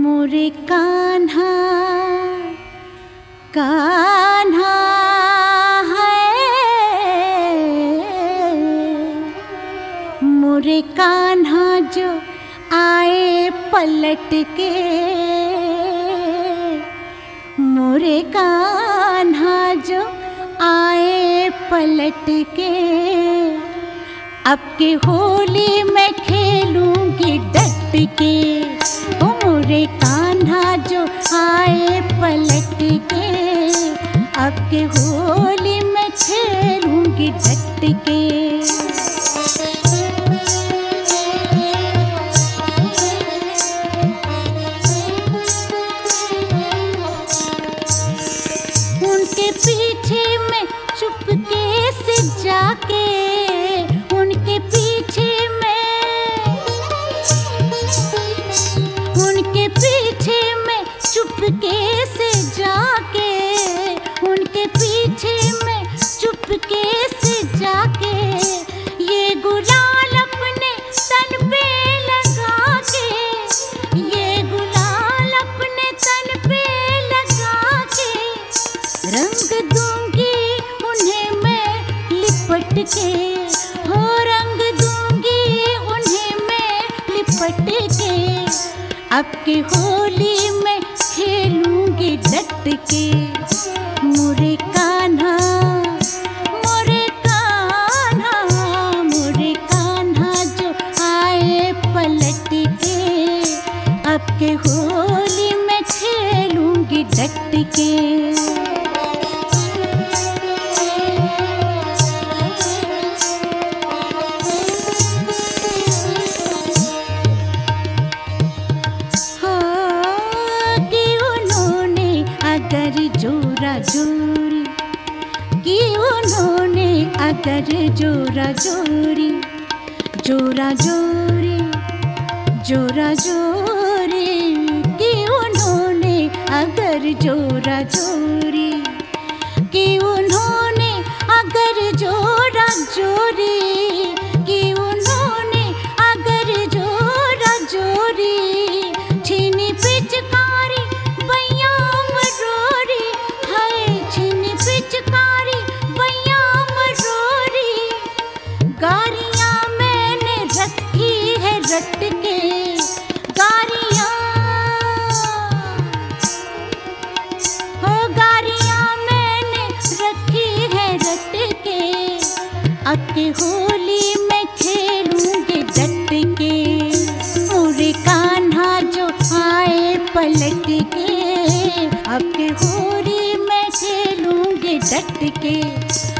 मोरे कान्हा कान्हा है, मोरे कान्हा जो आए पलट के, मोरे कान्हा जो आए पलट के। अब के होली मैं खेलूंगी डट के, ओ मोरे कान्हा जो आए पलट के। अब के होली मैं खेलूंगी डट के। उनके पीछे मैं चुपके से जाके, उनके पीछे मैं चुपके से जाके, उनके पीछे मैं चुपके से जाके, ये गुलाल अपने तन पे लगा के, ये गुलाल अपने तन पे लगा के, रंग दूंगी उन्हें मैं लिपट के, हो रंग दूंगी उन्हें मैं लिपट के। अब की होली में खेलूंगी डट के, मोरे कान्हा मोरे कान्हा, मोरे कान्हा जो आए पलट के। अब के होली में खेलूंगी डट के। जोरा जोरी कि उन्होंने अगर जोरा जोरी, जोरा जोरी, जोरा जोरी कि उन्होंने अगर जोरा जोरी, कि उन्होंने अगर जोरा जोरी, कि उन्होंने अगर जोरा जोरी, छीनी पिचकारी बैया मरोरी, हाय छीनी पिचकारी बैया मरोरी। गारियां मैंने रखी है रट के, गारियां हो गारियां मैंने रखी है रट के। अब के होली में खेलूंगी डट के, मोरे कान्हा जो आए पलट के। अब के होली में खेलूंगी डट के।